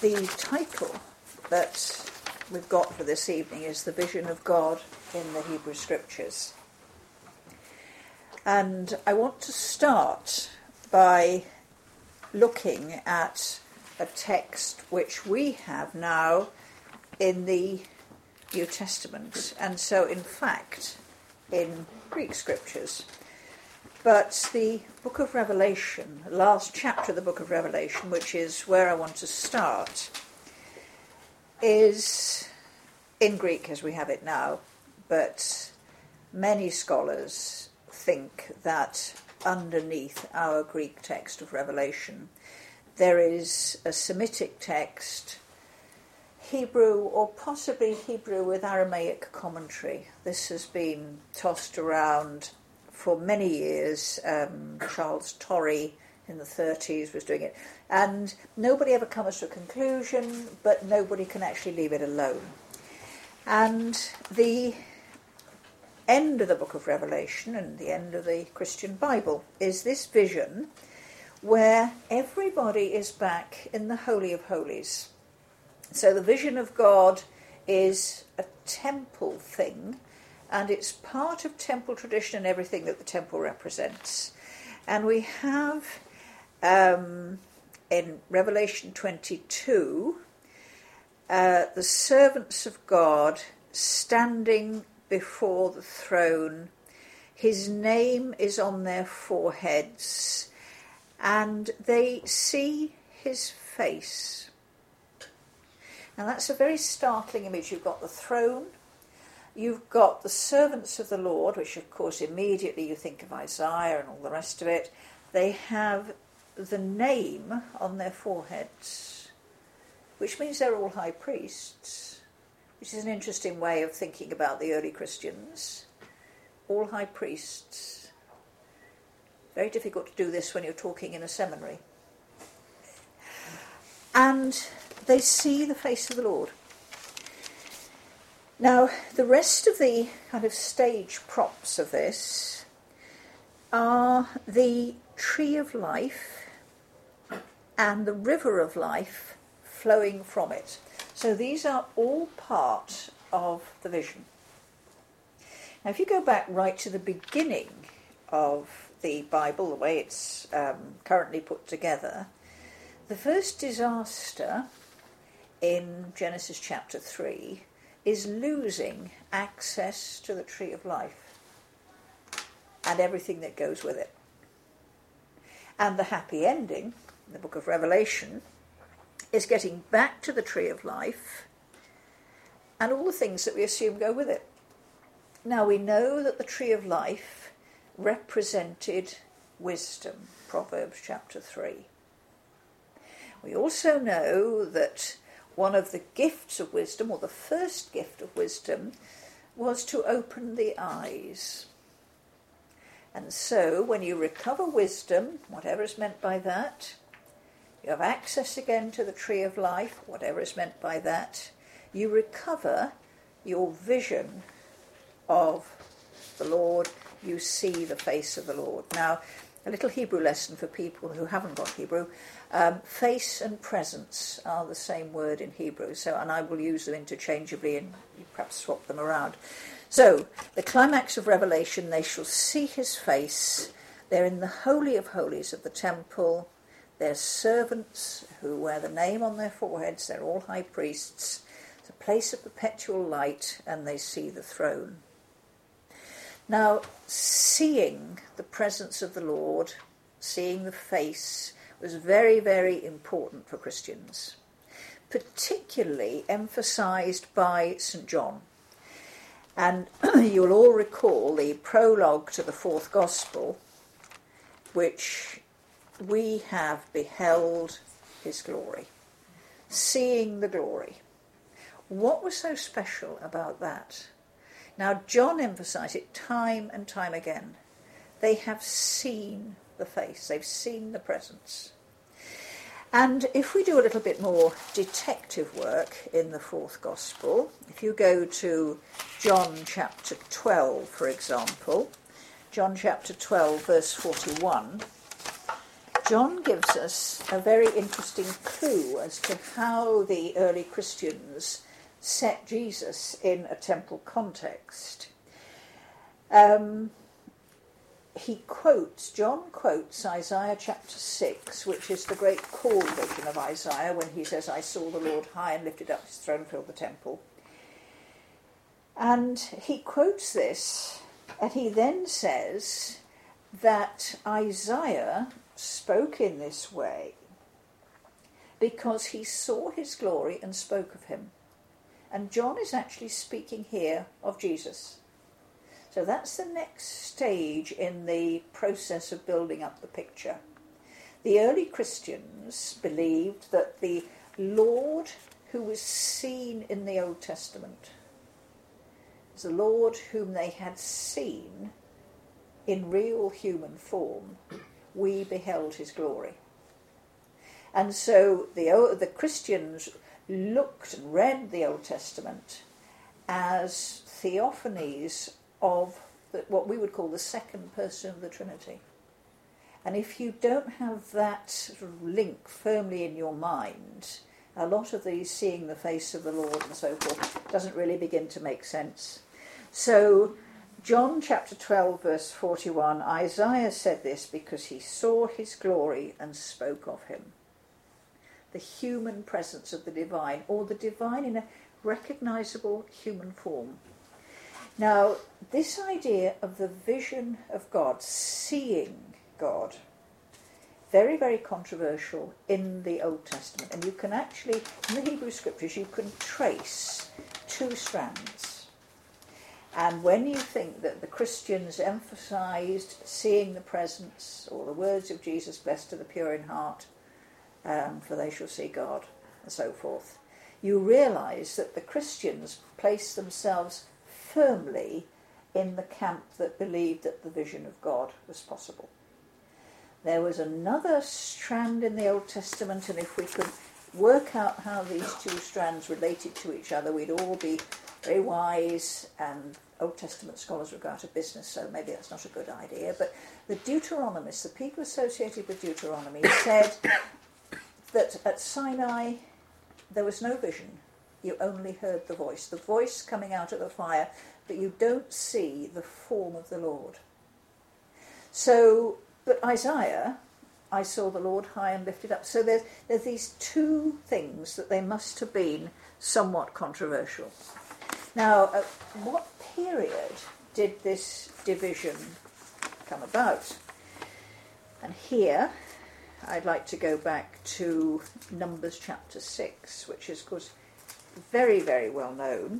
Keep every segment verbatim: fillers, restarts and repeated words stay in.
the title that we've got for this evening is The Vision of God in the Hebrew Scriptures. And I want to start by looking at a text which we have now in the New Testament, and so in fact in Greek Scriptures. But the book of Revelation, the last chapter of the book of Revelation, which is where I want to start, is in Greek as we have it now, but many scholars think that underneath our Greek text of Revelation there is a Semitic text, Hebrew, or possibly Hebrew with Aramaic commentary. This has been tossed around for many years. um, Charles Torrey in the thirties was doing it, and nobody ever comes to a conclusion, but nobody can actually leave it alone. And the end of the book of Revelation and the end of the Christian Bible is this vision where everybody is back in the Holy of Holies. So the vision of God is a temple thing, and it's part of temple tradition and everything that the temple represents. And we have um, in Revelation twenty-two uh, the servants of God standing before the throne. His name is on their foreheads, and they see his face. Now that's a very startling image. You've got the throne, you've got the servants of the Lord, which of course immediately you think of Isaiah and all the rest of it. They have the name on their foreheads, which means they're all high priests, which is an interesting way of thinking about the early Christians. All high priests. Very difficult to do this when you're talking in a seminary. And they see the face of the Lord. Now, the rest of the kind of stage props of this are the tree of life and the river of life flowing from it. So these are all part of the vision. Now, if you go back right to the beginning of the Bible, the way it's um, currently put together, the first disaster in Genesis chapter three is losing access to the tree of life and everything that goes with it. And the happy ending, in the book of Revelation, is getting back to the tree of life and all the things that we assume go with it. Now we know that the tree of life represented wisdom, Proverbs chapter three. We also know that one of the gifts of wisdom, or the first gift of wisdom, was to open the eyes. And so when you recover wisdom, whatever is meant by that, you have access again to the tree of life, whatever is meant by that, you recover your vision of the Lord, you see the face of the Lord. Now, a little Hebrew lesson for people who haven't got Hebrew. Um, face and presence are the same word in Hebrew, so and I will use them interchangeably and perhaps swap them around. So, the climax of Revelation, they shall see his face. They're in the Holy of Holies of the temple. They're servants who wear the name on their foreheads. They're all high priests. It's a place of perpetual light, and they see the throne. Now, seeing the presence of the Lord, seeing the face, was very, very important for Christians, particularly emphasised by Saint John. And you'll all recall the prologue to the fourth Gospel, which we have beheld his glory, seeing the glory. What was so special about that? Now, John emphasised it time and time again. They have seen the face. They've seen the presence. And if we do a little bit more detective work in the fourth Gospel, if you go to John chapter twelve, for example, John chapter twelve, verse forty-one, John gives us a very interesting clue as to how the early Christians set Jesus in a temple context. Um, he quotes, John quotes Isaiah chapter six, which is the great call vision of Isaiah when he says, I saw the Lord high and lifted up, his throne filled the temple. And he quotes this, and he then says that Isaiah spoke in this way because he saw his glory and spoke of him. And John is actually speaking here of Jesus. So that's the next stage in the process of building up the picture. The early Christians believed that the Lord who was seen in the Old Testament was the Lord whom they had seen in real human form. We beheld his glory. And so the, the Christians looked and read the Old Testament as theophanies of the, what we would call the second person of the Trinity. And if you don't have that sort of link firmly in your mind, a lot of these seeing the face of the Lord and so forth doesn't really begin to make sense. So John chapter twelve verse forty-one, Isaiah said this because he saw his glory and spoke of him. The human presence of the divine, or the divine in a recognisable human form. Now, this idea of the vision of God, seeing God, very, very controversial in the Old Testament. And you can actually, in the Hebrew Scriptures, you can trace two strands. And when you think that the Christians emphasised seeing the presence, or the words of Jesus, blessed are the pure in heart, um, for they shall see God, and so forth, you realise that the Christians placed themselves firmly in the camp that believed that the vision of God was possible. There was another strand in the Old Testament, and if we could work out how these two strands related to each other, we'd all be very wise, and Old Testament scholars would go out of business, so maybe that's not a good idea. But the Deuteronomists, the people associated with Deuteronomy, said that at Sinai there was no vision. You only heard the voice, the voice coming out of the fire, but you don't see the form of the Lord. So, but Isaiah, I saw the Lord high and lifted up. So there's, there's these two things that they must have been somewhat controversial. Now, at what period did this division come about? And here, I'd like to go back to Numbers chapter six, which is, of course, very, very well known.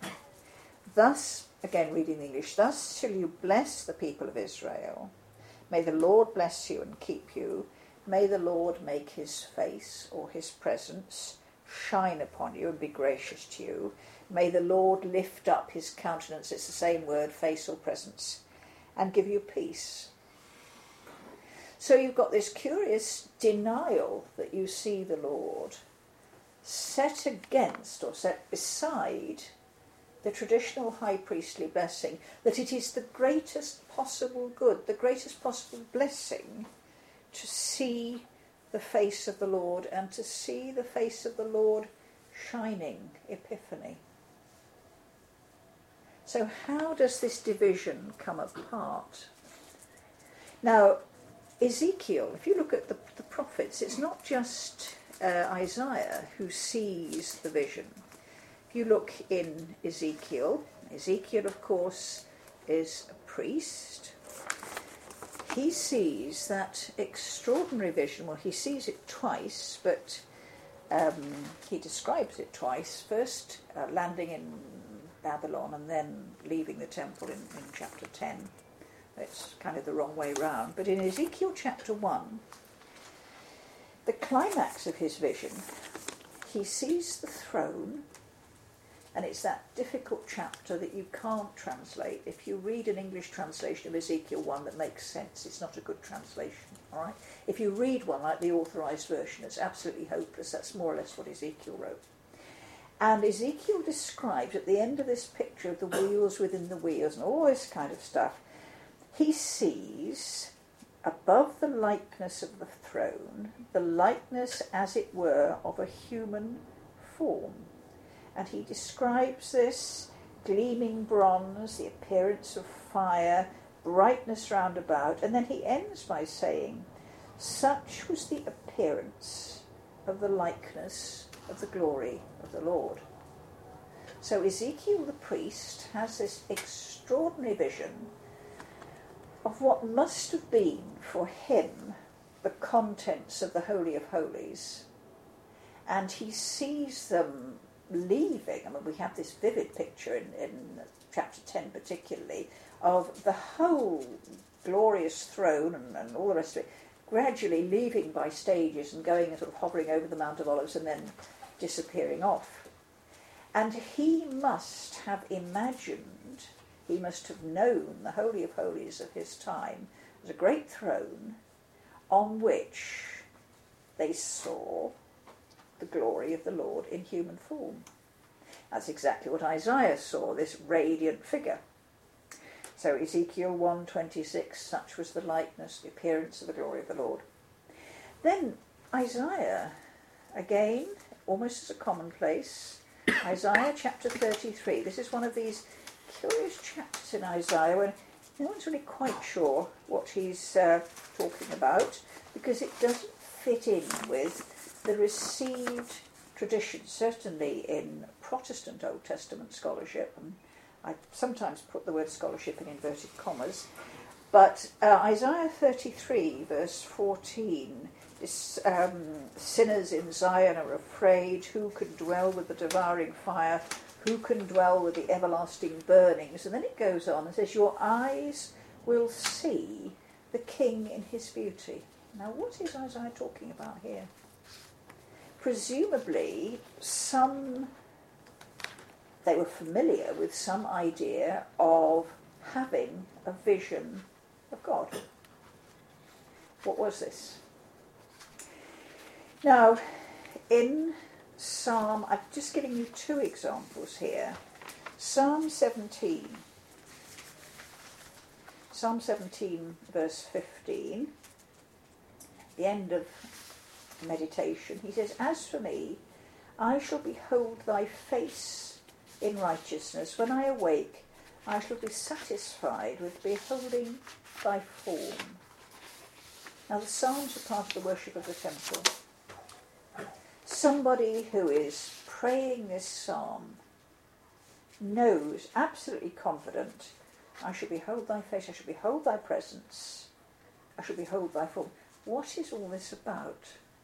Thus, again reading the English, thus shall you bless the people of Israel. May the Lord bless you and keep you. May the Lord make his face or his presence shine upon you and be gracious to you. May the Lord lift up his countenance, it's the same word, face or presence, and give you peace. So you've got this curious denial that you see the Lord set against or set beside the traditional high priestly blessing, that it is the greatest possible good, the greatest possible blessing to see the face of the Lord, and to see the face of the Lord shining, epiphany. So how does this division come apart? Now, Ezekiel, if you look at the, the prophets, it's not just uh, Isaiah who sees the vision. If you look in Ezekiel, Ezekiel, of course, is a priest. He sees that extraordinary vision. Well, he sees it twice, but um, he describes it twice. First, uh, landing in Babylon and then leaving the temple in, in chapter ten. It's kind of the wrong way round. But in Ezekiel chapter one, the climax of his vision, he sees the throne, and it's that difficult chapter that you can't translate. If you read an English translation of Ezekiel one that makes sense, it's not a good translation, all right? If you read one like the Authorised Version, it's absolutely hopeless. That's more or less what Ezekiel wrote. And Ezekiel describes at the end of this picture of the wheels within the wheels and all this kind of stuff, he sees above the likeness of the throne, the likeness, as it were, of a human form. And he describes this gleaming bronze, the appearance of fire, brightness round about, and then he ends by saying, such was the appearance of the likeness of the glory of the Lord. So Ezekiel the priest has this extraordinary vision of what must have been for him the contents of the Holy of Holies, and he sees them leaving. I mean, we have this vivid picture in, in chapter ten particularly of the whole glorious throne and, and all the rest of it gradually leaving by stages and going and sort of hovering over the Mount of Olives and then disappearing off. And he must have imagined, he must have known the Holy of Holies of his time as a great throne on which they saw the glory of the Lord in human form. That's exactly what Isaiah saw, this radiant figure. So Ezekiel one twenty-six, such was the likeness, the appearance of the glory of the Lord. Then Isaiah, again, almost as a commonplace, Isaiah chapter thirty-three. This is one of these curious chapters in Isaiah when no one's really quite sure what he's uh, talking about, because it doesn't fit in with the received tradition, certainly in Protestant Old Testament scholarship. And I sometimes put the word scholarship in inverted commas, but uh, Isaiah thirty-three, verse fourteen, is, um, sinners in Zion are afraid, who can dwell with the devouring fire, who can dwell with the everlasting burnings? And then it goes on and says, your eyes will see the King in his beauty. Now, what is Isaiah talking about here? Presumably, some, they were familiar with some idea of having a vision of God. What was this? Now, in Psalm, I'm just giving you two examples here. Psalm seventeen. Psalm seventeen, verse fifteen, the end of meditation. He says, as for me, I shall behold thy face in righteousness. When I awake, I shall be satisfied with beholding thy form. Now, the Psalms are part of the worship of the temple. Somebody who is praying this psalm knows, absolutely confident, I shall behold thy face, I shall behold thy presence, I shall behold thy form. What is all this about?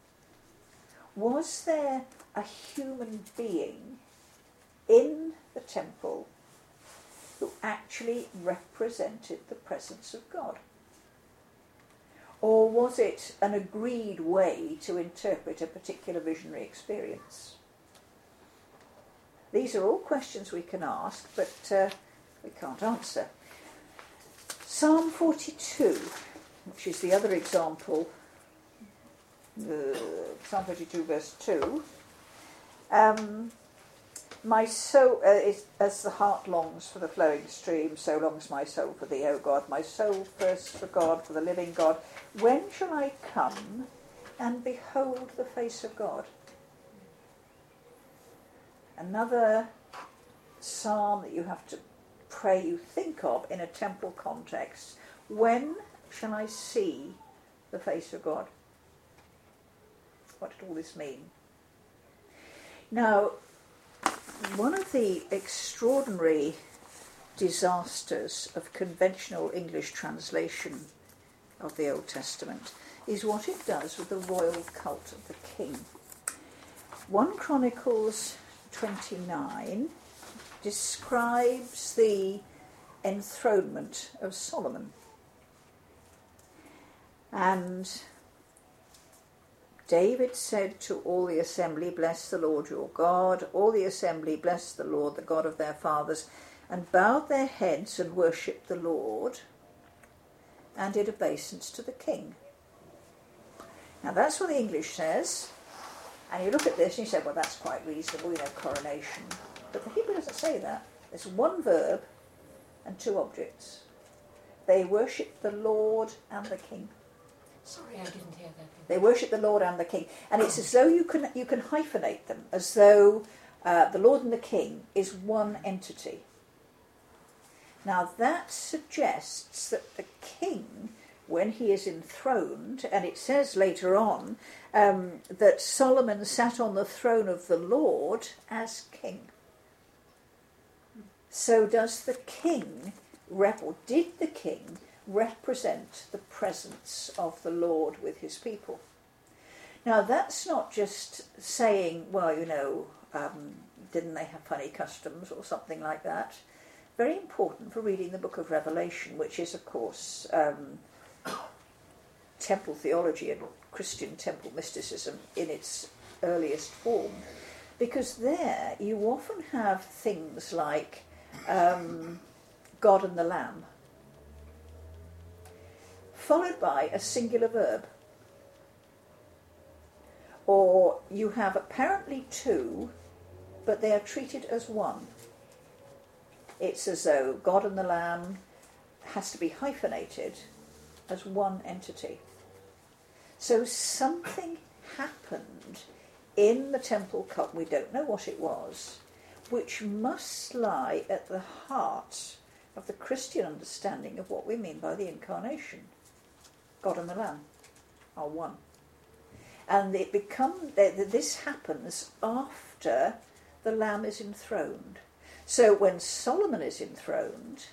Was there a human being in the temple who actually represented the presence of God? Or was it an agreed way to interpret a particular visionary experience? These are all questions we can ask, but uh, we can't answer. Psalm forty-two, which is the other example, uh, Psalm forty-two, verse two. Um, My soul, uh, is, as the heart longs for the flowing stream, so longs my soul for thee, O God. My soul thirsts for God, for the living God. When shall I come and behold the face of God? Another psalm that you have to pray, you think of in a temple context. When shall I see the face of God? What did all this mean? Now, one of the extraordinary disasters of conventional English translation of the Old Testament is what it does with the royal cult of the king. First Chronicles twenty-nine describes the enthronement of Solomon. And David said to all the assembly, bless the Lord your God. All the assembly blessed the Lord, the God of their fathers, and bowed their heads and worshipped the Lord, and did obeisance to the king. Now that's what the English says, and you look at this and you say, well, that's quite reasonable, you know, coronation. But the Hebrew doesn't say that. There's one verb and two objects. They worshipped the Lord and the king. Sorry, I didn't hear that. They worship the Lord and the King. And it's as though you can you can hyphenate them, as though uh, the Lord and the King is one entity. Now that suggests that the King, when he is enthroned, and it says later on um, that Solomon sat on the throne of the Lord as king. So does the king, rep- or did the king represent the presence of the Lord with his people? Now that's not just saying, well, you know, um, didn't they have funny customs or something like that? Very important for reading the book of Revelation, which is, of course, um, temple theology and Christian temple mysticism in its earliest form. Because there you often have things like um, God and the Lamb, followed by a singular verb. Or you have apparently two, but they are treated as one. It's as though God and the Lamb has to be hyphenated as one entity. So something happened in the temple cult, we don't know what it was, which must lie at the heart of the Christian understanding of what we mean by the incarnation. God and the Lamb are one. And it become this happens after the Lamb is enthroned. So when Solomon is enthroned,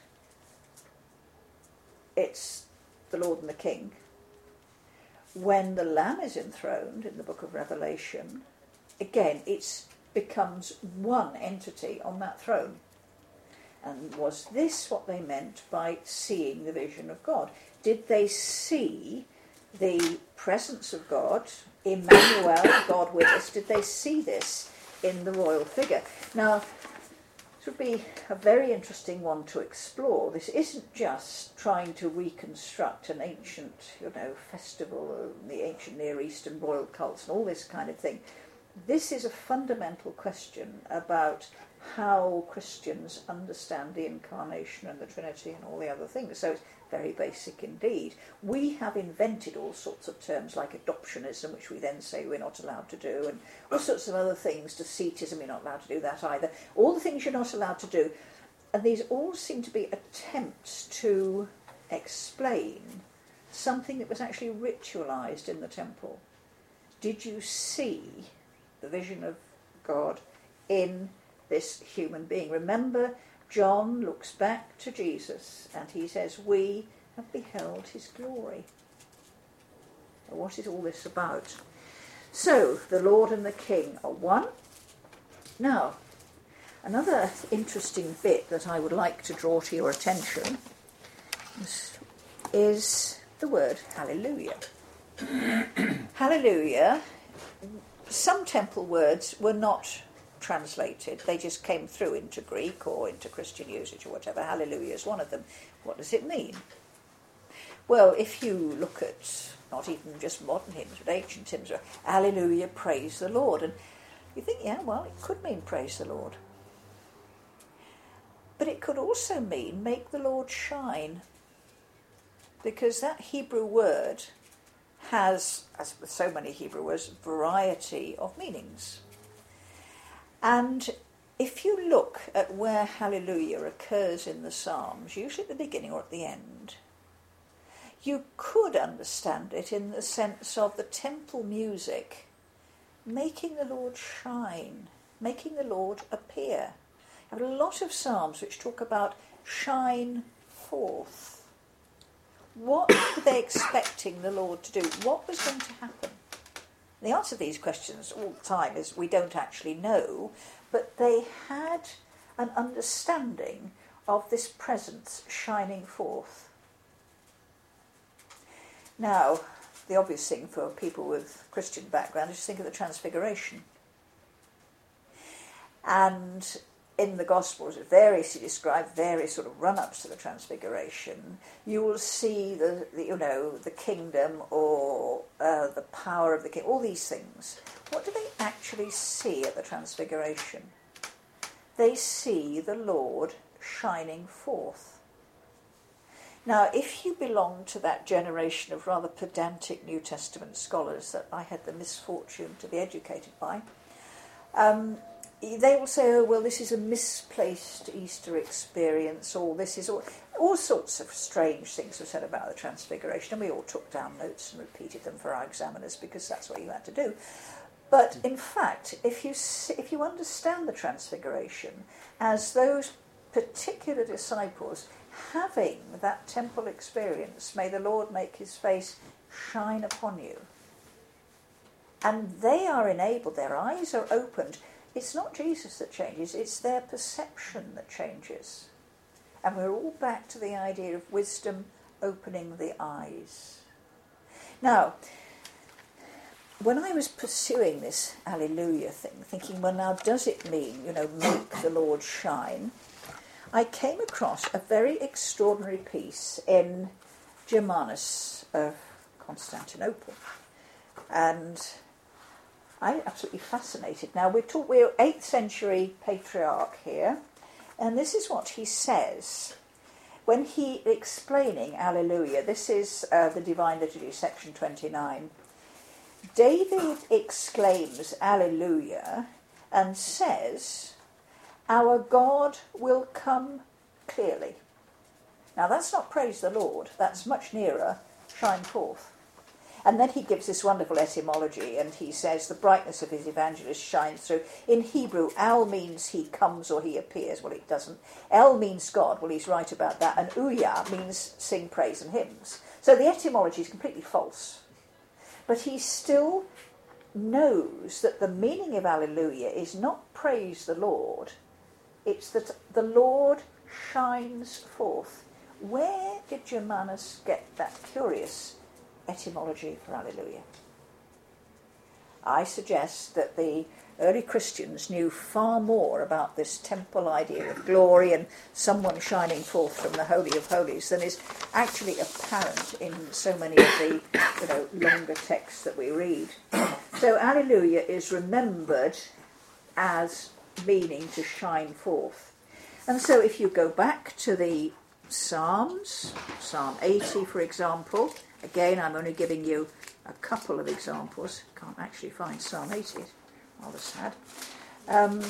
it's the Lord and the King. When the Lamb is enthroned in the book of Revelation, again, it becomes one entity on that throne. And was this what they meant by seeing the vision of God? Did they see the presence of God, Emmanuel, God with us? Did they see this in the royal figure? Now, this would be a very interesting one to explore. This isn't just trying to reconstruct an ancient, you know, festival of the ancient Near Eastern royal cults and all this kind of thing. This is a fundamental question about how Christians understand the incarnation and the Trinity and all the other things. So it's very basic indeed. We have invented all sorts of terms like adoptionism, which we then say we're not allowed to do, and all sorts of other things. Docetism, you're not allowed to do that either. All the things you're not allowed to do. And these all seem to be attempts to explain something that was actually ritualized in the temple. Did you see the vision of God in this human being? Remember, John looks back to Jesus and he says, we have beheld his glory. Well, what is all this about? So, the Lord and the King are one. Now, another interesting bit that I would like to draw to your attention is, is the word hallelujah. Hallelujah. Some temple words were not translated. They just came through into Greek or into Christian usage or whatever. Hallelujah is one of them. What does it mean? Well, if you look at not even just modern hymns, but ancient hymns, hallelujah, praise the Lord. And you think, yeah, well, it could mean praise the Lord. But it could also mean make the Lord shine. Because that Hebrew word has, as with so many Hebrew words, variety of meanings. And if you look at where hallelujah occurs in the Psalms, usually at the beginning or at the end, you could understand it in the sense of the temple music making the Lord shine, making the Lord appear. You have a lot of Psalms which talk about shine forth. What were they expecting the Lord to do? What was going to happen? The answer to these questions all the time is we don't actually know, but they had an understanding of this presence shining forth. Now, the obvious thing for people with Christian background is to think of the Transfiguration. And in the Gospels, variously described various sort of run-ups to the Transfiguration. You will see the, the you know the kingdom or uh, the power of the king. All these things. What do they actually see at the Transfiguration? They see the Lord shining forth. Now, if you belong to that generation of rather pedantic New Testament scholars that I had the misfortune to be educated by, um, they will say, oh, well, this is a misplaced Easter experience, or this is all, all sorts of strange things were said about the Transfiguration, and we all took down notes and repeated them for our examiners because that's what you had to do. But in fact, if you if you understand the Transfiguration as those particular disciples having that temple experience, may the Lord make his face shine upon you, and they are enabled, their eyes are opened. It's not Jesus that changes, it's their perception that changes. And we're all back to the idea of wisdom opening the eyes. Now, when I was pursuing this Alleluia thing, thinking, well, now, does it mean, you know, make the Lord shine? I came across a very extraordinary piece in Germanus of Constantinople. And I'm absolutely fascinated. Now, we're, talk, we're eighth century patriarch here, and this is what he says when he explaining Alleluia. This is uh, the Divine Liturgy, section twenty-nine. David exclaims Alleluia and says, our God will come clearly. Now, that's not praise the Lord, that's much nearer shine forth. And then he gives this wonderful etymology, and he says the brightness of his evangelist shines through. In Hebrew, al means he comes or he appears. Well, it doesn't. El means God. Well, he's right about that. And uya means sing praise and hymns. So the etymology is completely false. But he still knows that the meaning of Alleluia is not praise the Lord. It's that the Lord shines forth. Where did Germanus get that curious etymology for Alleluia? I suggest that the early Christians knew far more about this temple idea of glory and someone shining forth from the Holy of Holies than is actually apparent in so many of the, you know, longer texts that we read. So Alleluia is remembered as meaning to shine forth. And so if you go back to the Psalms, Psalm eighty, for example, again, I'm only giving you a couple of examples. Can't actually find Psalm eighty. Rather sad. Um,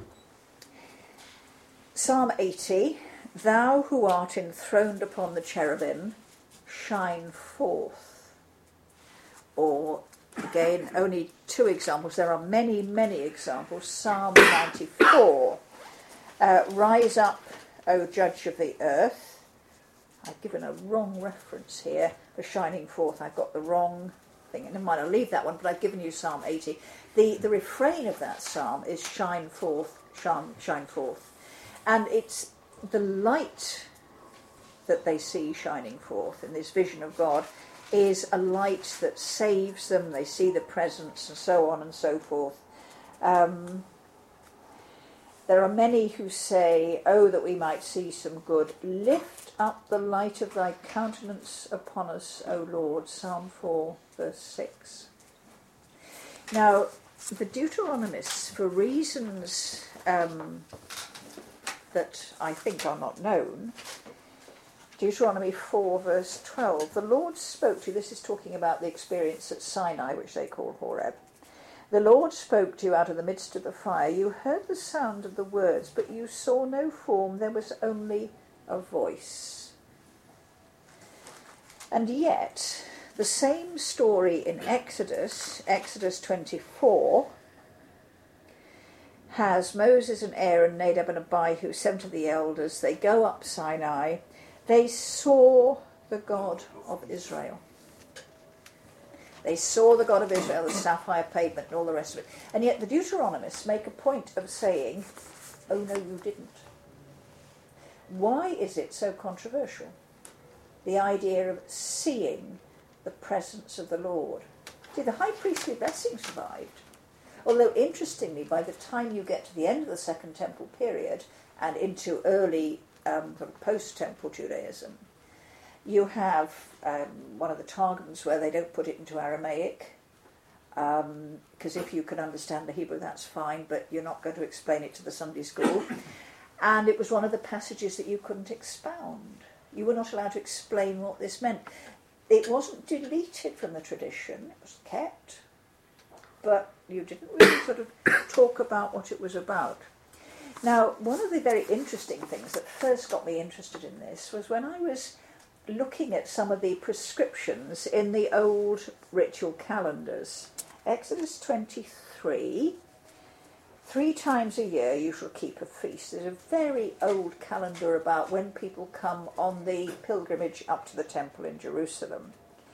Psalm eighty, thou who art enthroned upon the cherubim, shine forth. Or, again, only two examples. There are many, many examples. Psalm ninety-four, uh, rise up, O judge of the earth. I've given a wrong reference here for shining forth. I've got the wrong thing. Never mind, I'll leave that one, but I've given you Psalm eighty. The the refrain of that psalm is shine forth, shine, shine forth. And it's the light that they see shining forth in this vision of God is a light that saves them. They see the presence and so on and so forth. Um, There are many who say, oh, that we might see some good. Lift up the light of thy countenance upon us, O Lord. Psalm four, verse six. Now, the Deuteronomists, for reasons um, that I think are not known, Deuteronomy four, verse twelve, the Lord spoke to you, this is talking about the experience at Sinai, which they call Horeb. The Lord spoke to you out of the midst of the fire. You heard the sound of the words, but you saw no form. There was only a voice. And yet, the same story in Exodus, Exodus twenty-four, has Moses and Aaron, Nadab and Abihu, seven of the elders. They go up Sinai. They saw the God of Israel. They saw the God of Israel, the sapphire pavement and all the rest of it. And yet the Deuteronomists make a point of saying, oh no, you didn't. Why is it so controversial? The idea of seeing the presence of the Lord. See, the high priestly blessing survived. Although, interestingly, by the time you get to the end of the Second Temple period and into early um, post-Temple Judaism, you have um, one of the Targums where they don't put it into Aramaic, because um, if you can understand the Hebrew, that's fine, but you're not going to explain it to the Sunday school. And it was one of the passages that you couldn't expound. You were not allowed to explain what this meant. It wasn't deleted from the tradition, it was kept, but you didn't really sort of talk about what it was about. Now, one of the very interesting things that first got me interested in this was when I was looking at some of the prescriptions in the old ritual calendars. Exodus twenty-three, three times a year you shall keep a feast. There's a very old calendar about when people come on the pilgrimage up to the temple in Jerusalem.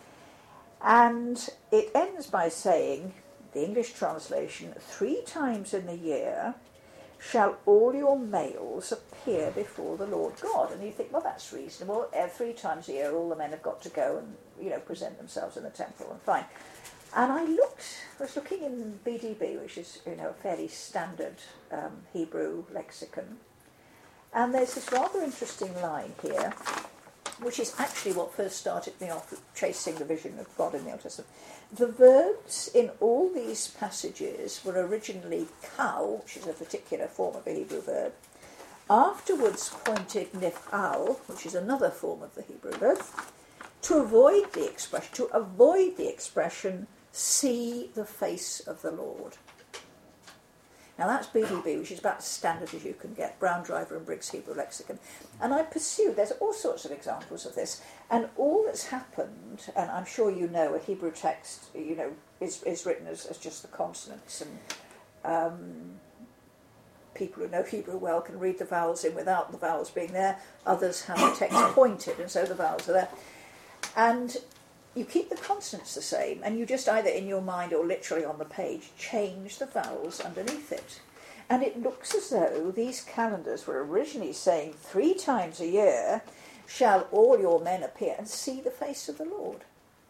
And it ends by saying, the English translation, three times in the year shall all your males appear before the Lord God. And you think, well, that's reasonable. Three times a year all the men have got to go and, you know, present themselves in the temple, and fine. And I looked, I was looking in B D B, which is, you know, a fairly standard um, Hebrew lexicon, and there's this rather interesting line here, which is actually what first started me off chasing the vision of God in the Old Testament. The verbs in all these passages were originally kal, which is a particular form of a Hebrew verb, afterwards pointed nif'al, which is another form of the Hebrew verb, to avoid the expression, to avoid the expression, see the face of the Lord. Now that's B D B, which is about as standard as you can get, Brown Driver and Briggs Hebrew Lexicon. And I pursued, there's all sorts of examples of this, and all that's happened, and I'm sure you know, a Hebrew text, you know, is, is written as, as just the consonants, and um, people who know Hebrew well can read the vowels in without the vowels being there. Others have the text pointed, and so the vowels are there. And you keep the consonants the same, and you just either in your mind or literally on the page change the vowels underneath it. And it looks as though these calendars were originally saying three times a year shall all your men appear and see the face of the Lord.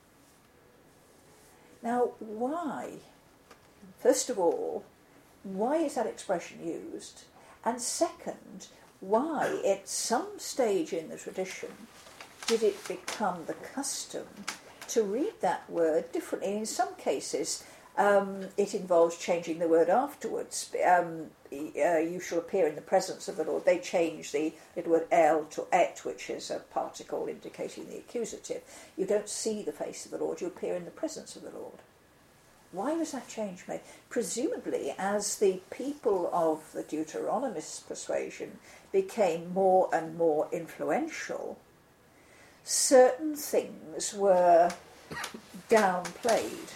Now, why? First of all, why is that expression used? And second, why at some stage in the tradition did it become the custom to read that word differently? In some cases, um, it involves changing the word afterwards. Um, uh, you shall appear in the presence of the Lord. They change the little word el to et, which is a particle indicating the accusative. You don't see the face of the Lord, you appear in the presence of the Lord. Why was that change made? Presumably, as the people of the Deuteronomist persuasion became more and more influential, certain things were downplayed.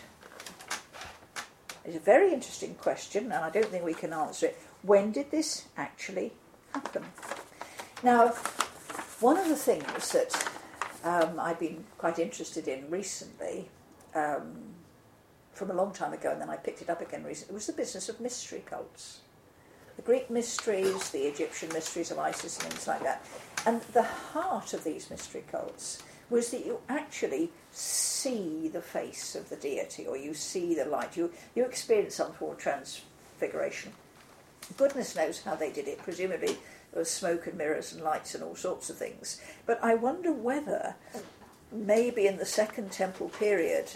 It's a very interesting question, and I don't think we can answer it. When did this actually happen? Now, one of the things that um, I've been quite interested in recently, um, from a long time ago, and then I picked it up again recently, was the business of mystery cults. The Greek mysteries, the Egyptian mysteries of Isis and things like that. And the heart of these mystery cults was that you actually see the face of the deity, or you see the light. You, you experience some form of transfiguration. Goodness knows how they did it. Presumably there was smoke and mirrors and lights and all sorts of things. But I wonder whether maybe in the Second Temple period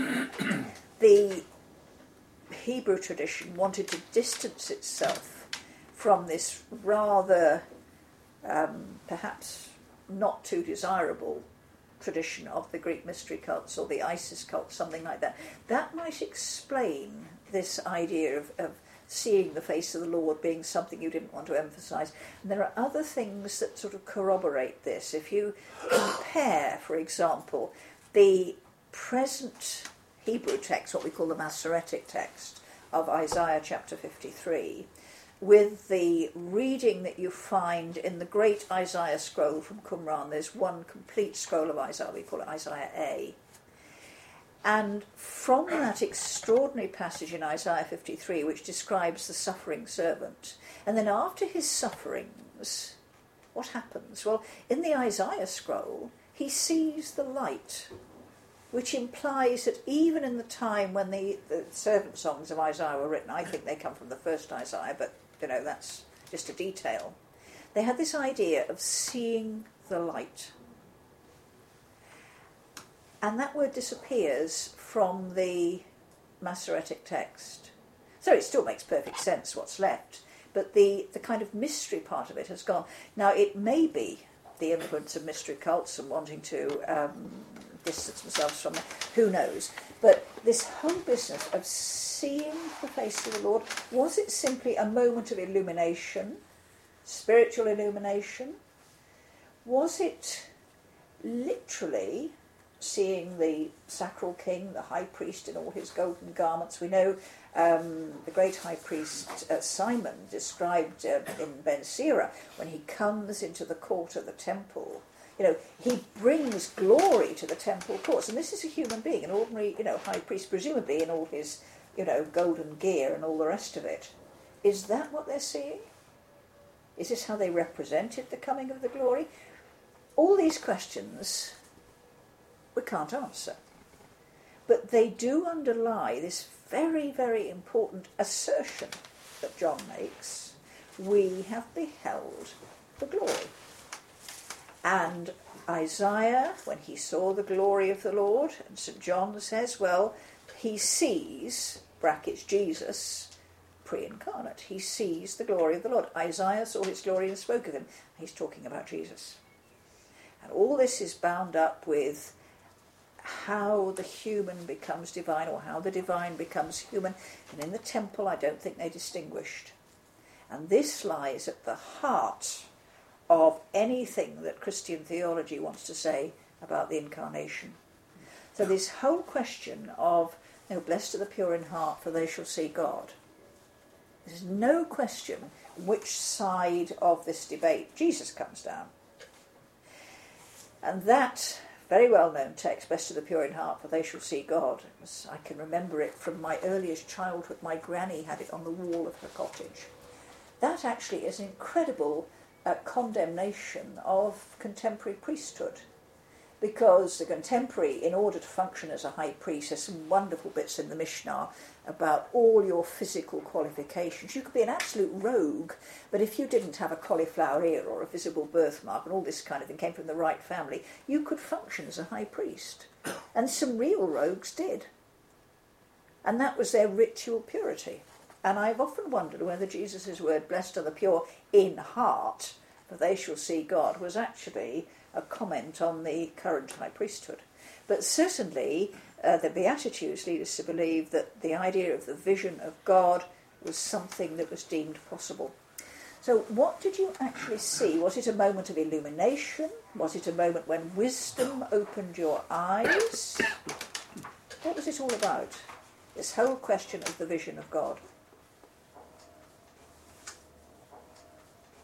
the Hebrew tradition wanted to distance itself from this rather um, perhaps not too desirable tradition of the Greek mystery cults or the Isis cult, something like that. That might explain this idea of, of seeing the face of the Lord being something you didn't want to emphasise. And there are other things that sort of corroborate this. If you compare, for example, the present Hebrew text, what we call the Masoretic text of Isaiah chapter fifty-three, with the reading that you find in the great Isaiah scroll from Qumran. There's one complete scroll of Isaiah, we call it Isaiah A. And from that extraordinary passage in Isaiah fifty-three, which describes the suffering servant, and then after his sufferings, what happens? Well, in the Isaiah scroll, he sees the light, which implies that even in the time when the, the servant songs of Isaiah were written, I think they come from the first Isaiah, but, you know, that's just a detail. They had this idea of seeing the light. And that word disappears from the Masoretic text. So it still makes perfect sense what's left, but the, the kind of mystery part of it has gone. Now, it may be the influence of mystery cults and wanting to um, distance themselves from it, who knows. But this whole business of seeing the face of the Lord, was it simply a moment of illumination, spiritual illumination? Was it literally seeing the sacral king, the high priest in all his golden garments? We know um, the great high priest uh, Simon described uh, in Ben Sira, when he comes into the court of the temple, you know, he brings glory to the temple courts. And this is a human being, an ordinary, you know, high priest, presumably in all his, you know, golden gear and all the rest of it. Is that what they're seeing? Is this how they represented the coming of the glory? All these questions we can't answer. But they do underlie this very, very important assertion that John makes. We have beheld the glory. And Isaiah, when he saw the glory of the Lord, and Saint John says, well, he sees, brackets Jesus, pre-incarnate. He sees the glory of the Lord. Isaiah saw his glory and spoke of him. He's talking about Jesus. And all this is bound up with how the human becomes divine, or how the divine becomes human. And in the temple, I don't think they distinguished. And this lies at the heart of anything that Christian theology wants to say about the incarnation. So this whole question of, you know, blessed are the pure in heart, for they shall see God. There's no question which side of this debate Jesus comes down. And that very well-known text, blessed are the pure in heart, for they shall see God. I can remember it from my earliest childhood. My granny had it on the wall of her cottage. That actually is an incredible uh, condemnation of contemporary priesthood, because the contemporary, in order to function as a high priest, there's some wonderful bits in the Mishnah about all your physical qualifications. You could be an absolute rogue, but if you didn't have a cauliflower ear or a visible birthmark and all this kind of thing, came from the right family, you could function as a high priest. And some real rogues did. And that was their ritual purity. And I've often wondered whether Jesus' word, blessed are the pure in heart, for they shall see God, was actually a comment on the current high priesthood. But certainly uh, the Beatitudes lead us to believe that the idea of the vision of God was something that was deemed possible. So what did you actually see? Was it a moment of illumination? Was it a moment when wisdom opened your eyes? What was it all about? This whole question of the vision of God.